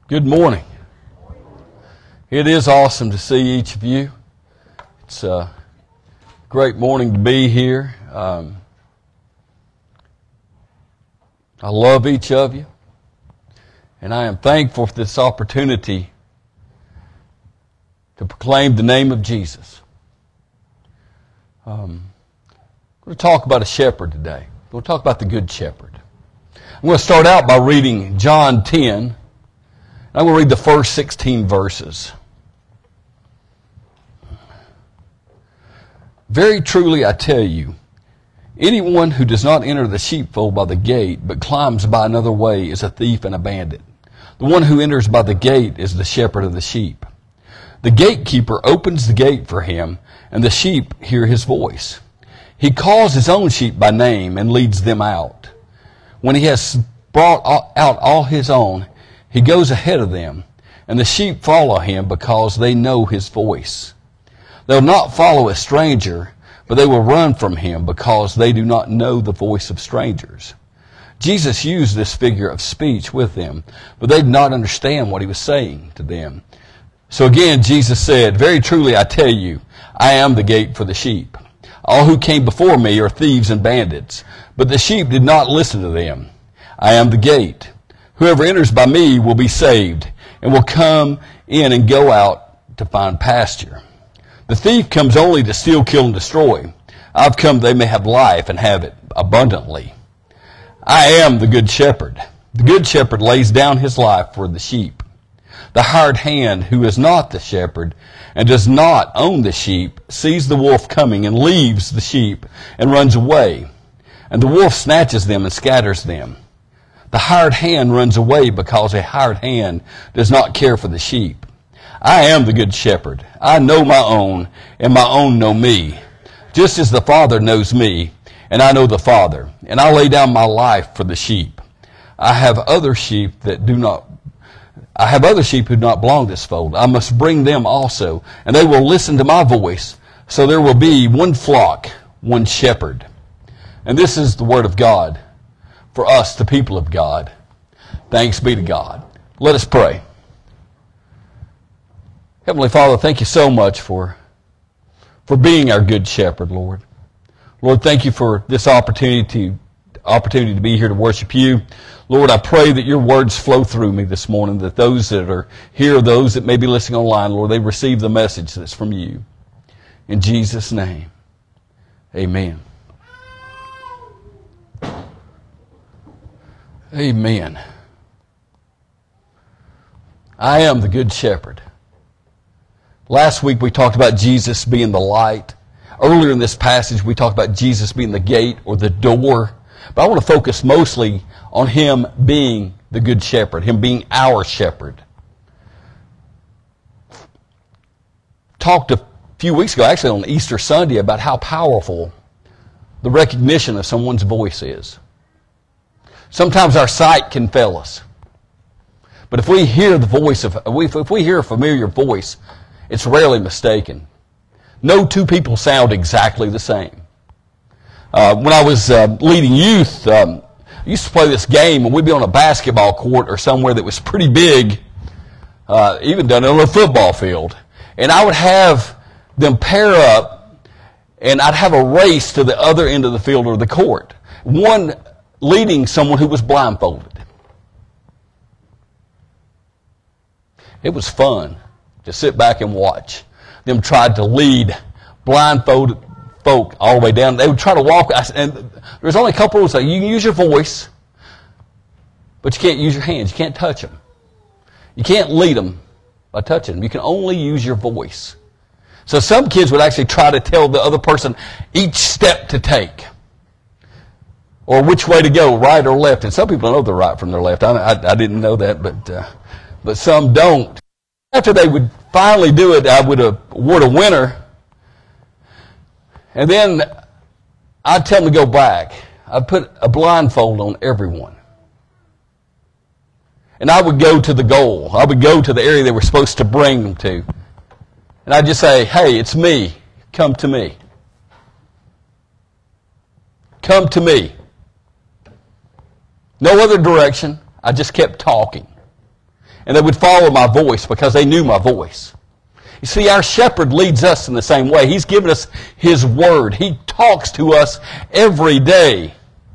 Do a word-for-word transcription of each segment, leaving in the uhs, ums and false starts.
Good morning. It is awesome to see each of you. It's a great morning to be here. Um, I love each of you, and I am thankful for this opportunity to proclaim the name of Jesus. Um, I'm going to talk about a shepherd today. We'll talk about the Good Shepherd. I'm going to start out by reading John ten. I'm going to read the first sixteen verses. Very truly I tell you, anyone who does not enter the sheepfold by the gate, but climbs by another way, is a thief and a bandit. The one who enters by the gate is the shepherd of the sheep. The gatekeeper opens the gate for him, and the sheep hear his voice. He calls his own sheep by name and leads them out. When he has brought out all his own, he goes ahead of them, and the sheep follow him because they know his voice. They will not follow a stranger, but they will run from him because they do not know the voice of strangers. Jesus used this figure of speech with them, but they did not understand what he was saying to them. So again, Jesus said, very truly I tell you, I am the gate for the sheep. All who came before me are thieves and bandits, but the sheep did not listen to them. I am the gate. Whoever enters by me will be saved, and will come in and go out to find pasture. The thief comes only to steal, kill, and destroy. I've come that they may have life and have it abundantly. I am the good shepherd. The good shepherd lays down his life for the sheep. The hired hand, who is not the shepherd and does not own the sheep, sees the wolf coming and leaves the sheep and runs away. And the wolf snatches them and scatters them. The hired hand runs away because a hired hand does not care for the sheep. I am the good shepherd. I know my own, and my own know me. Just as the Father knows me, and I know the Father, and I lay down my life for the sheep. I have other sheep that do not I have other sheep who do not belong to this fold. I must bring them also, and they will listen to my voice. So there will be one flock, one shepherd. And this is the word of God for us, the people of God. Thanks be to God. Let us pray. Heavenly Father, thank you so much for, for being our good shepherd, Lord. Lord, thank you for this opportunity to, opportunity to be here to worship you. Lord, I pray that your words flow through me this morning, that those that are here, those that may be listening online, Lord, they receive the message that's from you. In Jesus' name, amen. Amen. I am the good shepherd. Last week we talked about Jesus being the light. Earlier in this passage we talked about Jesus being the gate or the door. But I want to focus mostly on him being the good shepherd, him being our shepherd. Talked a few weeks ago, actually on Easter Sunday, about how powerful the recognition of someone's voice is. Sometimes our sight can fail us. But if we hear the voice of, if we hear a familiar voice, it's rarely mistaken. No two people sound exactly the same. Uh, when I was uh, leading youth, um, I used to play this game, and we'd be on a basketball court or somewhere that was pretty big, uh, even done on a football field. And I would have them pair up, and I'd have a race to the other end of the field or the court. One leading someone who was blindfolded. It was fun to sit back and watch them try to lead blindfolded folk all the way down. They would try to walk, and there's only a couple rules. You can use your voice, but you can't use your hands. You can't touch them. You can't lead them by touching them. You can only use your voice. So some kids would actually try to tell the other person each step to take, or which way to go, right or left. And some people know the right from their left. I, I, I didn't know that, but uh, but some don't. After they would finally do it, I would award a winner. And then I'd tell them to go back. I'd put a blindfold on everyone. And I would go to the goal. I would go to the area they were supposed to bring them to. And I'd just say, hey, it's me. Come to me. Come to me. No other direction. I just kept talking. and they would follow my voice because they knew my voice. You see, our shepherd leads us in the same way. He's given us his word. He talks to us every day.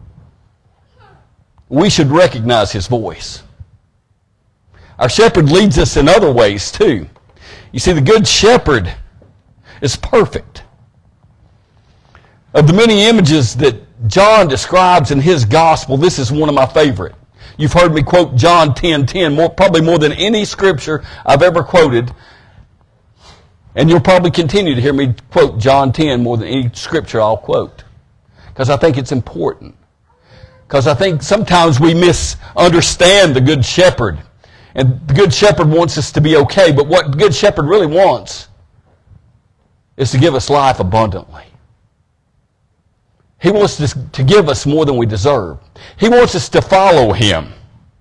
We should recognize his voice. Our shepherd leads us in other ways too. You see, the good shepherd is perfect. Of the many images that John describes in his gospel, this is one of my favorite. You've heard me quote John ten ten, more, probably more than any scripture I've ever quoted. And you'll probably continue to hear me quote John ten more than any scripture I'll quote. Because I think it's important. Because I think sometimes we misunderstand the Good Shepherd. And the Good Shepherd wants us to be okay. But what the Good Shepherd really wants is to give us life abundantly. He wants to give us more than we deserve. He wants us to follow him.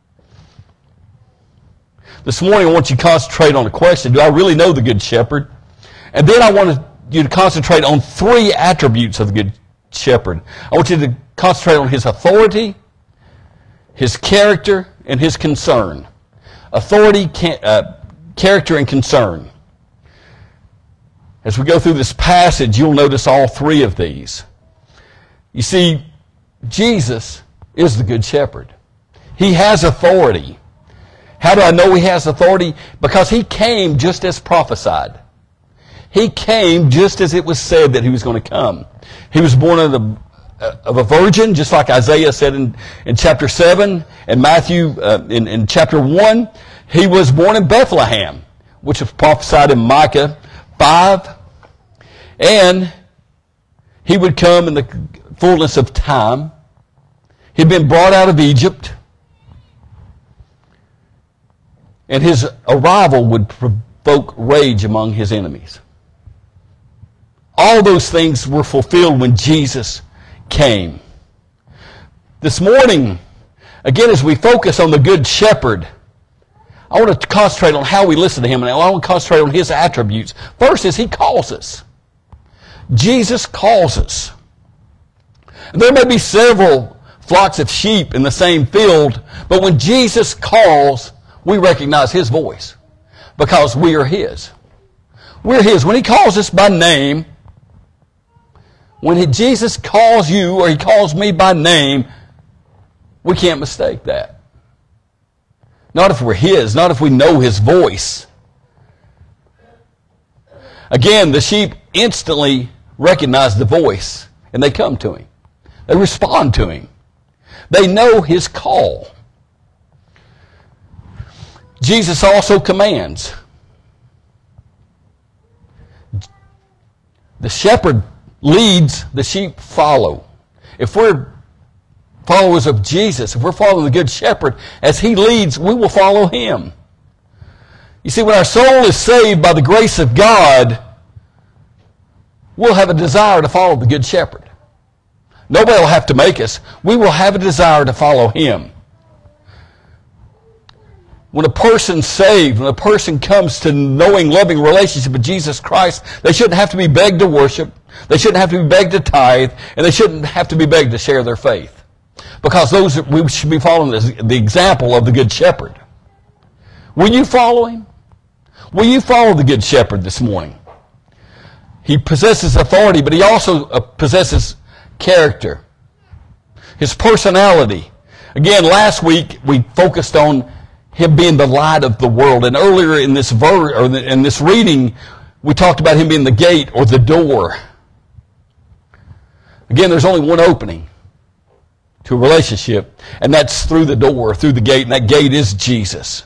This morning I want you to concentrate on the question, do I really know the Good Shepherd? And then I want you to concentrate on three attributes of the Good Shepherd. I want you to concentrate on his authority, his character, and his concern. Authority, uh, character, and concern. As we go through this passage, you'll notice all three of these. You see, Jesus is the Good Shepherd. He has authority. How do I know he has authority? Because he came just as prophesied. He came just as it was said that he was going to come. He was born of, the, of a virgin, just like Isaiah said in, in chapter seven, and Matthew uh, in, in chapter one. He was born in Bethlehem, which was prophesied in Micah five. And he would come in the fullness of time. He'd been brought out of Egypt. And his arrival would provoke rage among his enemies. All those things were fulfilled when Jesus came. This morning, again, as we focus on the Good Shepherd, I want to concentrate on how we listen to him, and I want to concentrate on his attributes. First is he calls us. Jesus calls us. There may be several flocks of sheep in the same field, but when Jesus calls, we recognize his voice because we are his. We're his. When he calls us by name, when he, Jesus calls you or he calls me by name, we can't mistake that. Not if we're his, not if we know his voice. Again, the sheep instantly recognize the voice and they come to him. They respond to him. They know his call. Jesus also commands. The shepherd leads, the sheep follow. If we're followers of Jesus, if we're following the Good Shepherd, as he leads, we will follow him. You see, when our soul is saved by the grace of God, we'll have a desire to follow the Good Shepherd. Nobody will have to make us. We will have a desire to follow him. When a person's saved, when a person comes to knowing, loving relationship with Jesus Christ, they shouldn't have to be begged to worship, they shouldn't have to be begged to tithe, and they shouldn't have to be begged to share their faith. Because those we should be following the example of the Good Shepherd. Will you follow him? Will you follow the Good Shepherd this morning? He possesses authority, but he also possesses character. His personality. Again, last week we focused on him being the light of the world. And earlier in this ver- or in this reading, we talked about him being the gate or the door. Again, there's only one opening to a relationship, and that's through the door, through the gate, and that gate is Jesus.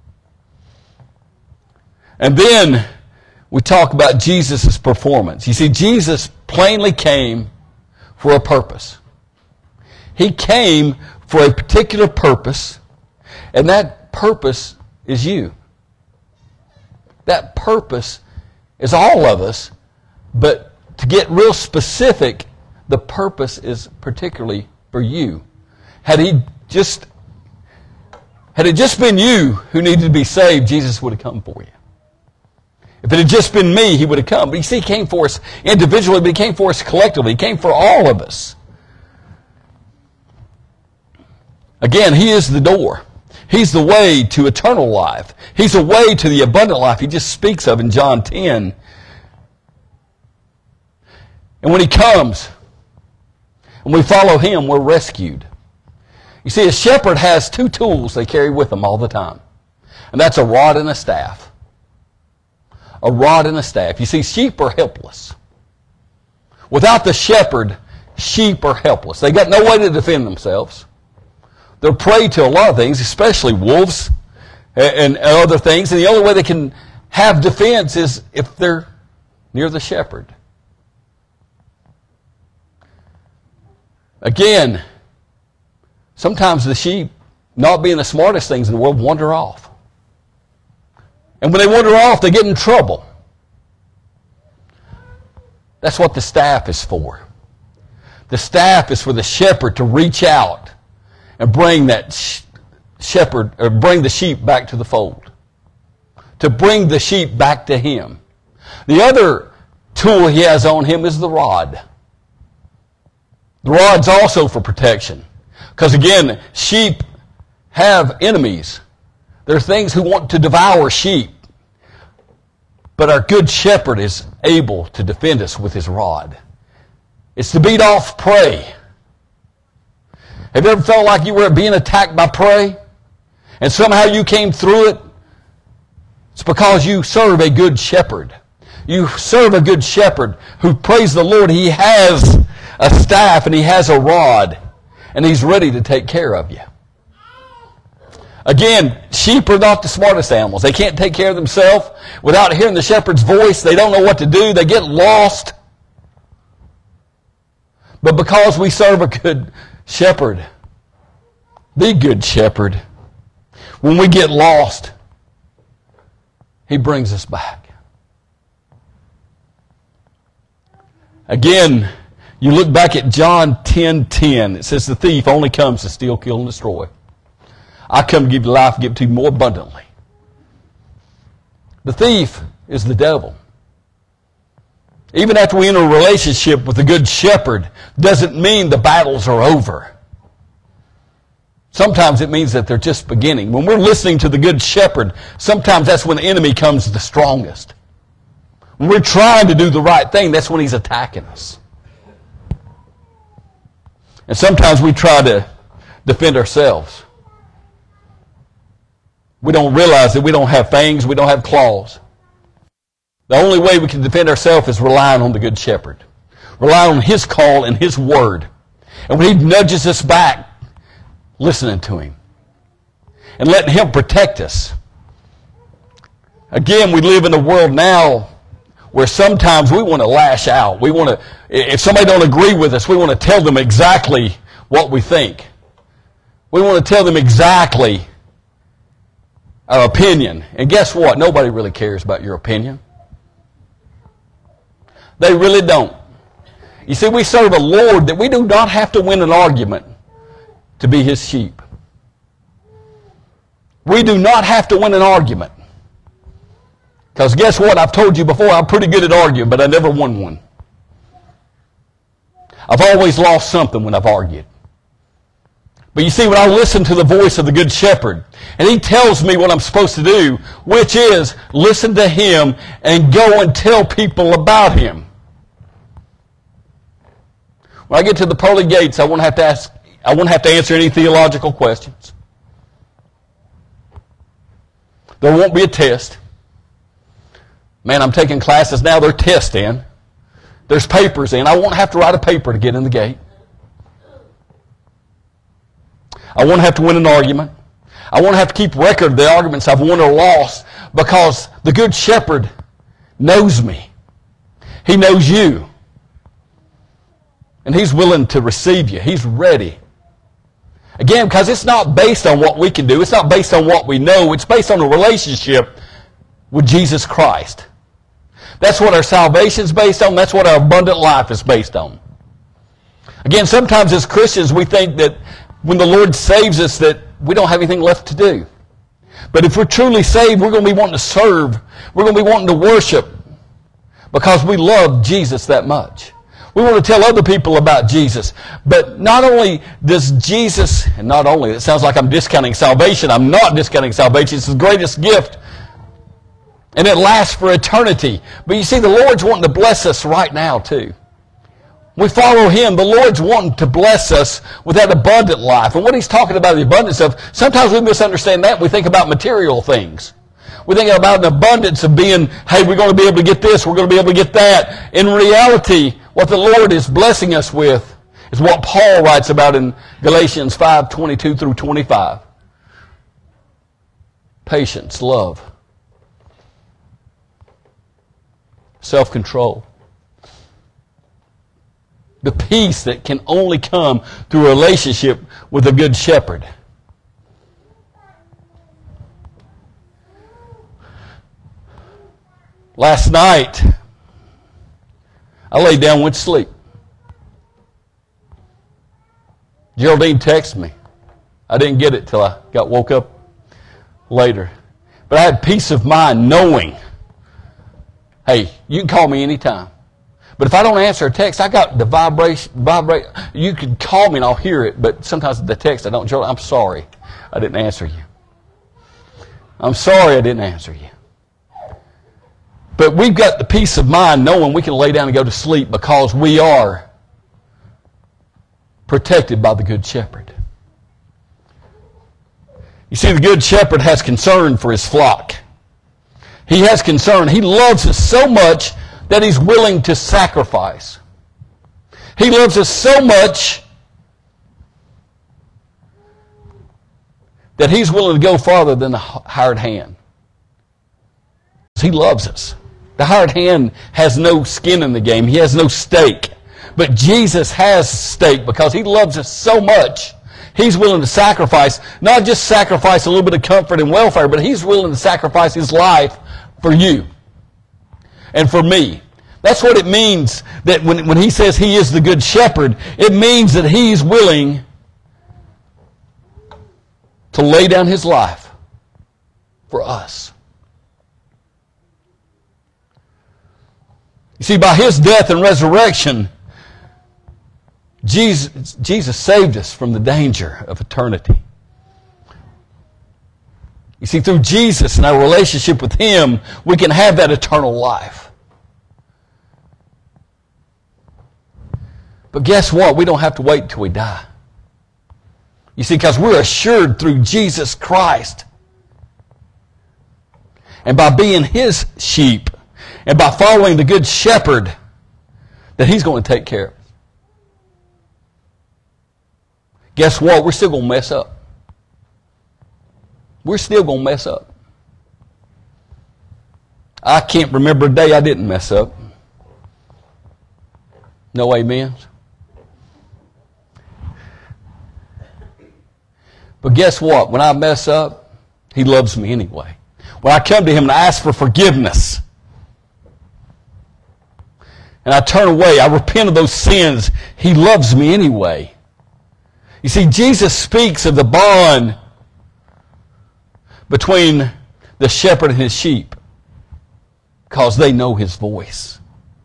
And then we talk about Jesus' performance. You see, Jesus plainly came for a purpose. He came for a particular purpose, and that purpose is you. That purpose is all of us, but to get real specific, the purpose is particularly for you. Had he just, had it just been you who needed to be saved, Jesus would have come for you. If it had just been me, he would have come. But you see, he came for us individually, but he came for us collectively. He came for all of us. Again, he is the door. He's the way to eternal life. He's the way to the abundant life he just speaks of in John ten. And when he comes, and we follow him, we're rescued. You see, a shepherd has two tools they carry with them all the time. And that's a rod and a staff. A rod and a staff. You see, sheep are helpless. Without the shepherd, sheep are helpless. They got no way to defend themselves. They're prey to a lot of things, especially wolves and other things. And the only way they can have defense is if they're near the shepherd. Again, sometimes the sheep, not being the smartest things in the world, wander off. And when they wander off, they get in trouble. That's what the staff is for. The staff is for the shepherd to reach out and bring that sh- shepherd, or bring the sheep back to the fold. To bring the sheep back to him. The other tool he has on him is the rod. The rod's also for protection. Because again, sheep have enemies. There are things who want to devour sheep. But our good shepherd is able to defend us with his rod. It's to beat off prey. Have you ever felt like you were being attacked by prey? And somehow you came through it? It's because you serve a good shepherd. You serve a good shepherd who, praise the Lord, he has a staff and he has a rod. And he's ready to take care of you. Again, sheep are not the smartest animals. They can't take care of themselves. Without hearing the shepherd's voice, they don't know what to do. They get lost. But because we serve a good shepherd, the good shepherd, when we get lost, he brings us back. Again, you look back at John ten ten. It says the thief only comes to steal, kill, and destroy. I come to give you life, give it to you more abundantly. The thief is the devil. Even after we enter a relationship with the good shepherd, doesn't mean the battles are over. Sometimes it means that they're just beginning. When we're listening to the good shepherd, sometimes that's when the enemy comes the strongest. When we're trying to do the right thing, that's when he's attacking us. And sometimes we try to defend ourselves. We don't realize that we don't have fangs, we don't have claws. The only way we can defend ourselves is relying on the good shepherd. Relying on his call and his word. And when he nudges us back, listening to him. And letting him protect us. Again, we live in a world now where sometimes we want to lash out. We want to, if somebody don't agree with us, we want to tell them exactly what we think. We want to tell them exactly our opinion. And guess what? Nobody really cares about your opinion. They really don't. You see, we serve a Lord that we do not have to win an argument to be his sheep. We do not have to win an argument. Because guess what? I've told you before, I'm pretty good at arguing, but I never won one. I've always lost something when I've argued. But you see, when I listen to the voice of the Good Shepherd, and he tells me what I'm supposed to do, which is listen to him and go and tell people about him. When I get to the pearly gates, I won't have to ask, I won't have to answer any theological questions. There won't be a test. Man, I'm taking classes now, they're tests in. There's papers in. I won't have to write a paper to get in the gate. I won't have to win an argument. I won't have to keep record of the arguments I've won or lost because the Good Shepherd knows me. He knows you. And he's willing to receive you. He's ready. Again, because it's not based on what we can do. It's not based on what we know. It's based on a relationship with Jesus Christ. That's what our salvation is based on. That's what our abundant life is based on. Again, sometimes as Christians we think that when the Lord saves us that we don't have anything left to do. But if we're truly saved, we're going to be wanting to serve. We're going to be wanting to worship because we love Jesus that much. We want to tell other people about Jesus. But not only does Jesus, and not only, it sounds like I'm discounting salvation. I'm not discounting salvation. It's the greatest gift. And it lasts for eternity. But you see, the Lord's wanting to bless us right now too. We follow Him. The Lord's wanting to bless us with that abundant life. And what He's talking about, the abundance of, sometimes we misunderstand that. We think about material things. We think about an abundance of being, hey, we're going to be able to get this, we're going to be able to get that. In reality, what the Lord is blessing us with is what Paul writes about in Galatians five, twenty-two through twenty-five. Patience, love, self-control. The peace that can only come through a relationship with a good shepherd. Last night, I laid down and went to sleep. Geraldine texted me. I didn't get it till I got woke up later. But I had peace of mind knowing, hey, you can call me anytime. But if I don't answer a text, I got the vibration, vibrate. You can call me and I'll hear it, but sometimes the text I don't. Geraldine, I'm sorry I didn't answer you. I'm sorry I didn't answer you. But we've got the peace of mind knowing we can lay down and go to sleep because we are protected by the Good Shepherd. You see, the Good Shepherd has concern for His flock. He has concern. He loves us so much that He's willing to sacrifice. He loves us so much that He's willing to go farther than the hired hand. He loves us. The hired hand has no skin in the game. He has no stake. But Jesus has stake because He loves us so much. He's willing to sacrifice, not just sacrifice a little bit of comfort and welfare, but He's willing to sacrifice His life for you and for me. That's what it means that when, when He says He is the Good Shepherd, it means that He's willing to lay down His life for us. You see, by His death and resurrection, Jesus, Jesus saved us from the danger of eternity. You see, through Jesus and our relationship with Him, we can have that eternal life. But guess what? We don't have to wait until we die. You see, because we're assured through Jesus Christ. And by being His sheep, and by following the Good Shepherd, that He's going to take care of us. Guess what? We're still going to mess up. We're still going to mess up. I can't remember a day I didn't mess up. No amens. But guess what? When I mess up, He loves me anyway. When I come to Him and I ask for forgiveness, and I turn away, I repent of those sins, He loves me anyway. You see, Jesus speaks of the bond between the shepherd and his sheep because they know His voice.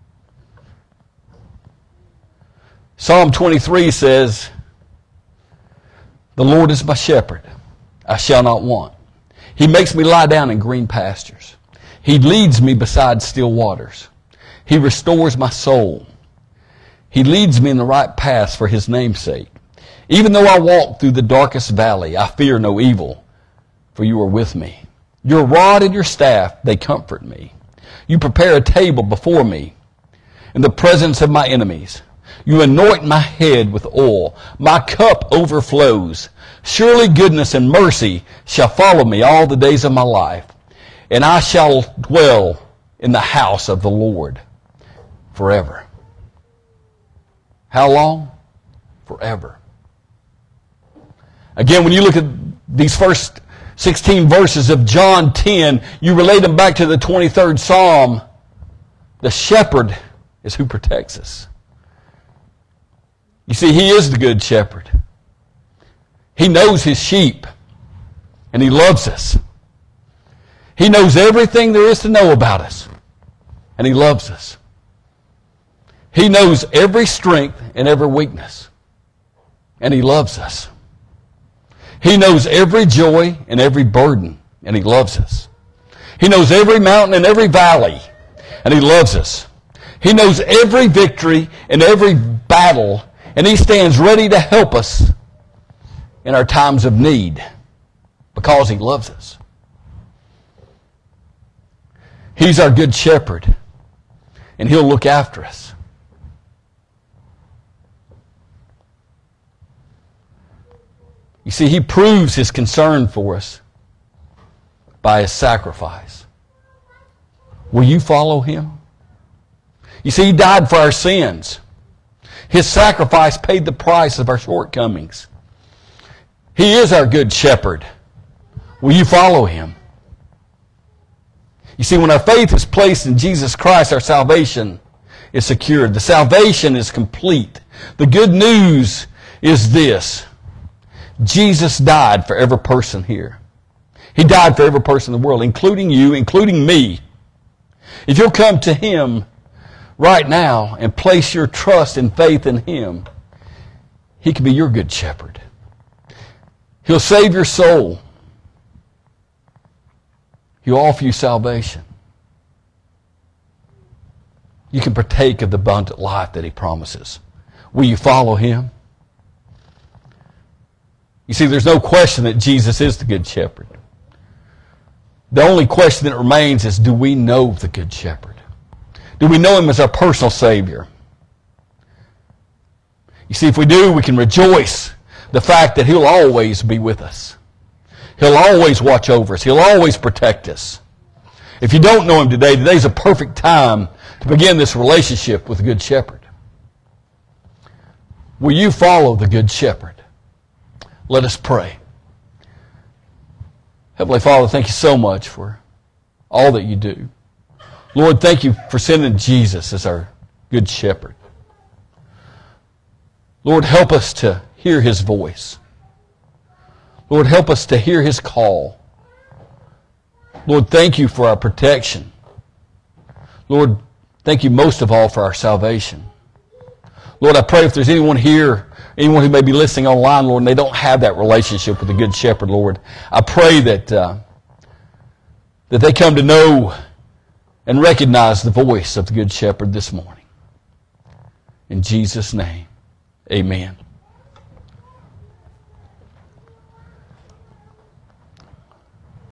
Psalm twenty-three says, "The Lord is my shepherd, I shall not want. He makes me lie down in green pastures. He leads me beside still waters. He restores my soul. He leads me in the right paths for His name's sake. Even though I walk through the darkest valley, I fear no evil, for You are with me. Your rod and Your staff, they comfort me. You prepare a table before me in the presence of my enemies. You anoint my head with oil. My cup overflows. Surely goodness and mercy shall follow me all the days of my life, and I shall dwell in the house of the Lord forever." How long? Forever. Again, when you look at these first sixteen verses of John ten, you relate them back to the twenty-third Psalm. The shepherd is who protects us. You see, He is the Good Shepherd. He knows His sheep, and He loves us. He knows everything there is to know about us, and He loves us. He knows every strength and every weakness. And He loves us. He knows every joy and every burden. And He loves us. He knows every mountain and every valley. And He loves us. He knows every victory and every battle. And He stands ready to help us in our times of need. Because He loves us. He's our good shepherd. And He'll look after us. You see, He proves His concern for us by His sacrifice. Will you follow Him? You see, He died for our sins. His sacrifice paid the price of our shortcomings. He is our good shepherd. Will you follow Him? You see, when our faith is placed in Jesus Christ, our salvation is secured. The salvation is complete. The good news is this. Jesus died for every person here. He died for every person in the world, including you, including me. If you'll come to Him right now and place your trust and faith in Him, He can be your good shepherd. He'll save your soul. He'll offer you salvation. You can partake of the abundant life that He promises. Will you follow Him? You see, there's no question that Jesus is the Good Shepherd. The only question that remains is, do we know the Good Shepherd? Do we know Him as our personal Savior? You see, if we do, we can rejoice the fact that He'll always be with us. He'll always watch over us. He'll always protect us. If you don't know Him today, today's a perfect time to begin this relationship with the Good Shepherd. Will you follow the Good Shepherd? Let us pray. Heavenly Father, thank you so much for all that you do. Lord, thank you for sending Jesus as our Good Shepherd. Lord, help us to hear His voice. Lord, help us to hear His call. Lord, thank you for our protection. Lord, thank you most of all for our salvation. Lord, I pray if there's anyone here, anyone who may be listening online, Lord, and they don't have that relationship with the Good Shepherd, Lord, I pray that, uh, that they come to know and recognize the voice of the Good Shepherd this morning. In Jesus' name, amen.